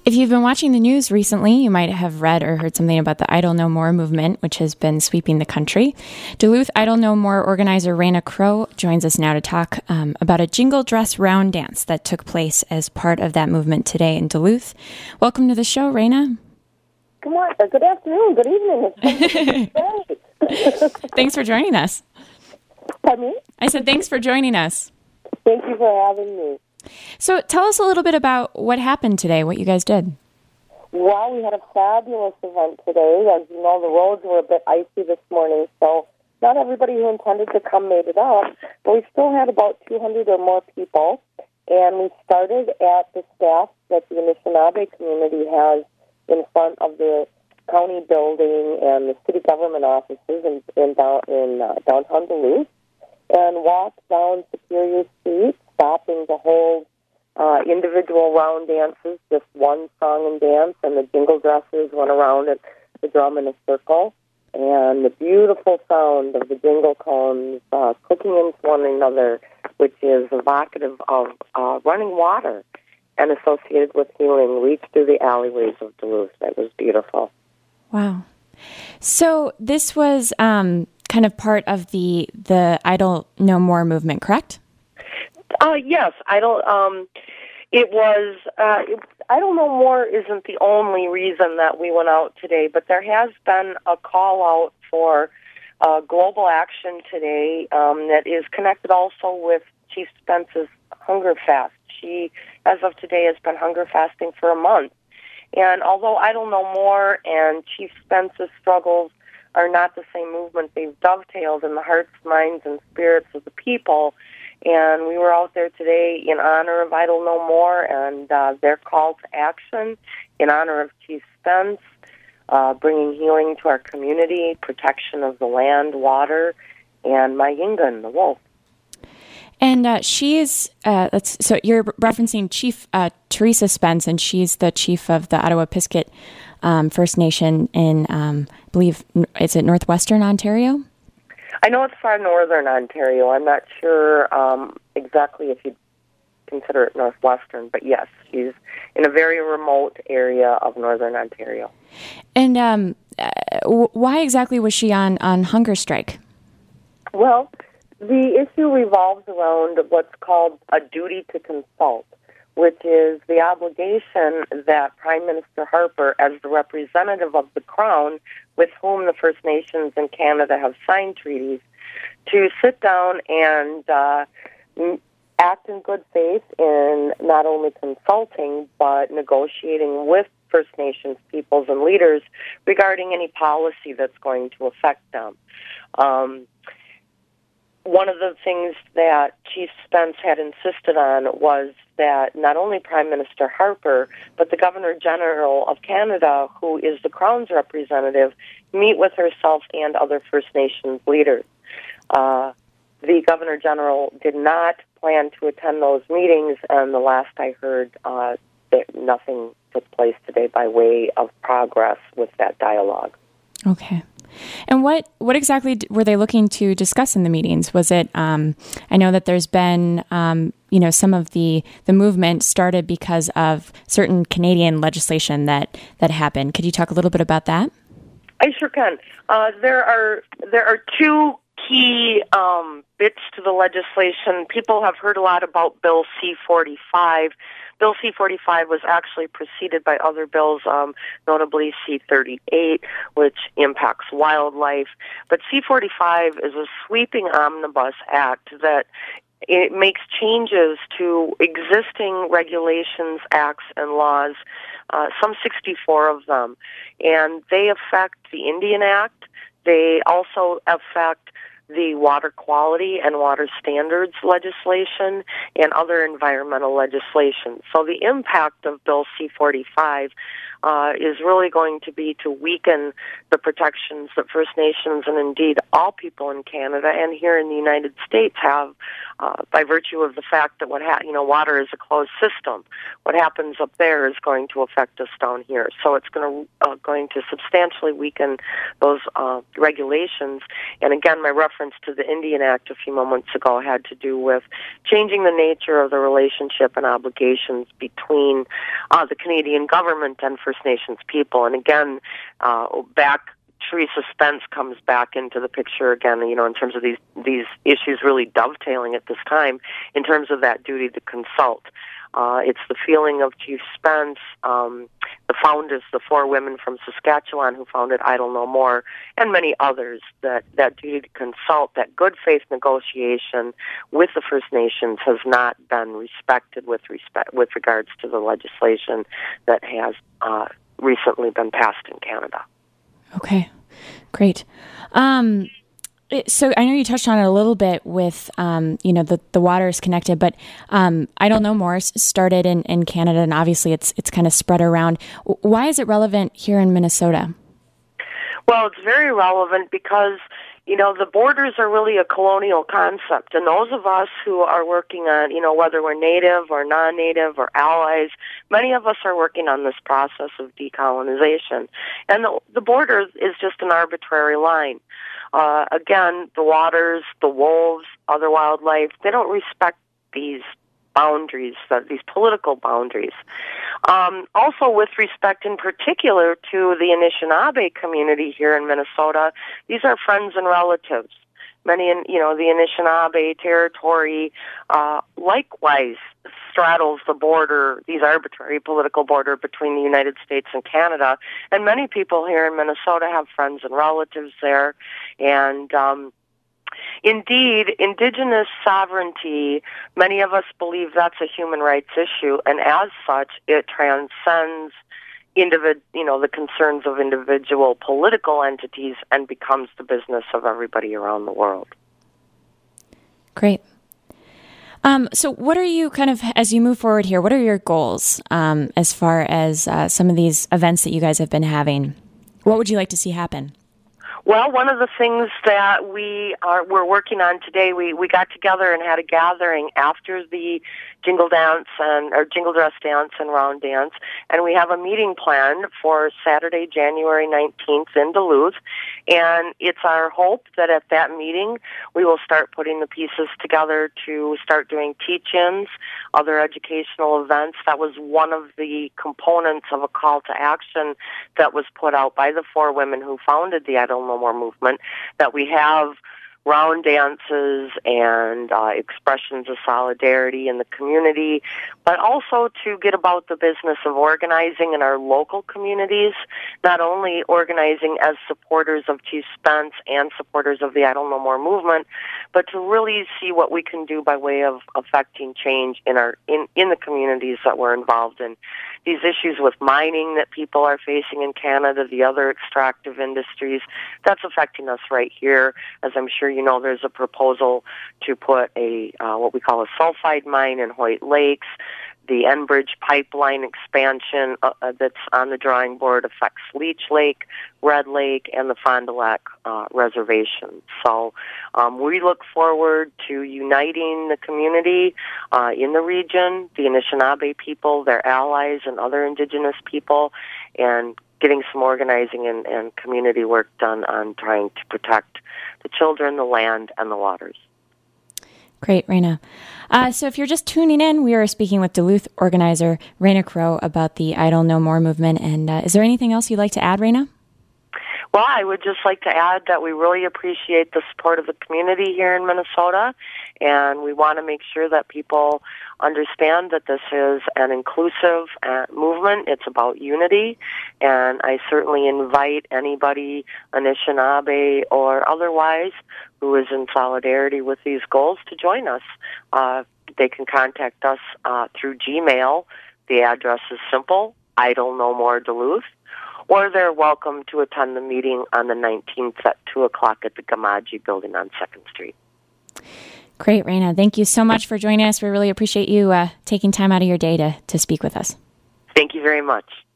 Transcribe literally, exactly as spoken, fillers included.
If you've been watching the news recently, you might have read or heard something about the Idle No More movement, which has been sweeping the country. Duluth Idle No More organizer Raina Crow joins us now to talk um, about a jingle dress round dance that took place as part of that movement today in Duluth. Welcome to the show, Raina. Good morning, good afternoon, good evening. It's Thanks for joining us. Pardon me? I said thanks for joining us. Thank you for having me. So tell us a little bit about what happened today, what you guys did. Well, we had a fabulous event today. As you know, the roads were a bit icy this morning, so not everybody who intended to come made it up, but we still had about two hundred or more people, and we started at the staff that the Anishinaabe community has in front of the county building and the city government offices in, in, down, in uh, downtown Duluth, and walked down Superior Street, stopping to hold uh, individual round dances, just one song and dance, and the jingle dressers went around at the drum in a circle, and the beautiful sound of the jingle cones uh, clicking into one another, which is evocative of uh, running water and associated with healing, reached through the alleyways of Duluth. That was beautiful. Wow. So this was um, kind of part of the the Idle No More movement, correct? Uh, yes, Idle. Um, it was. Uh, it, Idle No More isn't the only reason that we went out today, but there has been a call out for uh, global action today um, that is connected also with Chief Spence's hunger fast. She, as of today, has been hunger fasting for a month. And although Idle No More and Chief Spence's struggles are not the same movement, they've dovetailed in the hearts, minds, and spirits of the people. And we were out there today in honor of Idle No More and uh, their call to action, in honor of Chief Spence, uh, bringing healing to our community, protection of the land, water, and Mayingan, the wolf. And uh, she is, uh, let's, so you're referencing Chief uh, Teresa Spence, and she's the chief of the Ottawa-Pisket um, First Nation in, um, I believe, is it Northwestern Ontario? I know it's far northern Ontario. I'm not sure um, exactly if you'd consider it Northwestern, but yes, she's in a very remote area of northern Ontario. And um, uh, why exactly was she on, on hunger strike? Well, the issue revolves around what's called a duty to consult, which is the obligation that Prime Minister Harper, as the representative of the Crown, with whom the First Nations in Canada have signed treaties, to sit down and uh, act in good faith in not only consulting, but negotiating with First Nations peoples and leaders regarding any policy that's going to affect them. Um, One of the things that Chief Spence had insisted on was that not only Prime Minister Harper, but the Governor-General of Canada, who is the Crown's representative, meet with herself and other First Nations leaders. Uh, the Governor-General did not plan to attend those meetings, and the last I heard, uh, that nothing took place today by way of progress with that dialogue. Okay. And what, what exactly were they looking to discuss in the meetings? Was it, um, I know that there's been, um, you know, some of the, the movement started because of certain Canadian legislation that, that happened. Could you talk a little bit about that? I sure can. Uh, there are there are two key um, bits to the legislation. People have heard a lot about Bill C forty-five. Bill C forty-five was actually preceded by other bills, um, notably C thirty-eight, which impacts wildlife. But C forty-five is a sweeping omnibus act that it makes changes to existing regulations, acts, and laws, uh, some sixty-four of them. And they affect the Indian Act. They also affect the water quality and water standards legislation and other environmental legislation. So the impact of Bill C forty-five uh, is really going to be to weaken the protections that First Nations and indeed all people in Canada and here in the United States have uh, by virtue of the fact that what ha- you know water is a closed system. What happens up there is going to affect us down here. So it's going to uh, going to substantially weaken those uh, regulations. And again, my reference reference to the Indian Act a few moments ago had to do with changing the nature of the relationship and obligations between uh, the Canadian government and First Nations people. And again, uh, back Teresa Spence comes back into the picture again, you know, in terms of these these issues really dovetailing at this time in terms of that duty to consult. Uh, it's the feeling of Chief Spence, um, the founders, the four women from Saskatchewan who founded Idle No More, and many others, that, that duty to consult, that good faith negotiation with the First Nations has not been respected with respect with regards to the legislation that has uh, recently been passed in Canada. Okay, great. Um, So I know you touched on it a little bit with, um, you know, the, the water is connected, but um, Idle No More started in, in Canada, and obviously it's it's kind of spread around. Why is it relevant here in Minnesota? Well, it's very relevant because, you know, the borders are really a colonial concept, and those of us who are working on, you know, whether we're Native or non-Native or allies, many of us are working on this process of decolonization. And the, the border is just an arbitrary line. Uh, again, the waters, the wolves, other wildlife, they don't respect these boundaries, uh, these political boundaries. Um, also, with respect in particular to the Anishinaabe community here in Minnesota, these are friends and relatives. Many in, you know, the Anishinaabe territory uh, likewise straddles the border, these arbitrary political border between the United States and Canada. And many people here in Minnesota have friends and relatives there. And um, indeed, Indigenous sovereignty, many of us believe that's a human rights issue. And as such, it transcends individ, you know, the concerns of individual political entities and becomes the business of everybody around the world. Great. Um, so what are you kind of, as you move forward here, what are your goals um, as far as uh, some of these events that you guys have been having? What would you like to see happen? Well, one of the things that we are we're working on today, we, we got together and had a gathering after the Jingle Dance and or Jingle Dress Dance and Round Dance, and we have a meeting planned for Saturday, January nineteenth in Duluth. And it's our hope that at that meeting we will start putting the pieces together to start doing teach-ins, other educational events. That was one of the components of a call to action that was put out by the four women who founded the Idle No More movement, that we have round dances and uh, expressions of solidarity in the community, but also to get about the business of organizing in our local communities, not only organizing as supporters of Chief Spence and supporters of the Idle No More movement, but to really see what we can do by way of affecting change in our in, in the communities that we're involved in. These issues with mining that people are facing in Canada, the other extractive industries, that's affecting us right here. As I'm sure you know, there's a proposal to put a uh, what we call a sulfide mine in Hoyt Lakes. The Enbridge pipeline expansion uh, uh, that's on the drawing board affects Leech Lake, Red Lake, and the Fond du Lac uh, reservation. So um, we look forward to uniting the community uh, in the region, the Anishinaabe people, their allies, and other Indigenous people, and getting some organizing and, and community work done on trying to protect the children, the land, and the waters. Great, Raina. Uh, so if you're just tuning in, we are speaking with Duluth organizer Raina Crow about the Idle No More movement. And uh, is there anything else you'd like to add, Raina? Well, I would just like to add that we really appreciate the support of the community here in Minnesota, and we want to make sure that people understand that this is an inclusive uh, movement. It's about unity, and I certainly invite anybody, Anishinaabe or otherwise, who is in solidarity with these goals to join us. Uh, they can contact us uh, through Gmail. The address is simple, Idle No More Duluth. Or they're welcome to attend the meeting on the nineteenth at two o'clock at the Gamaji building on second Street. Great, Raina. Thank you so much for joining us. We really appreciate you uh, taking time out of your day to, to speak with us. Thank you very much.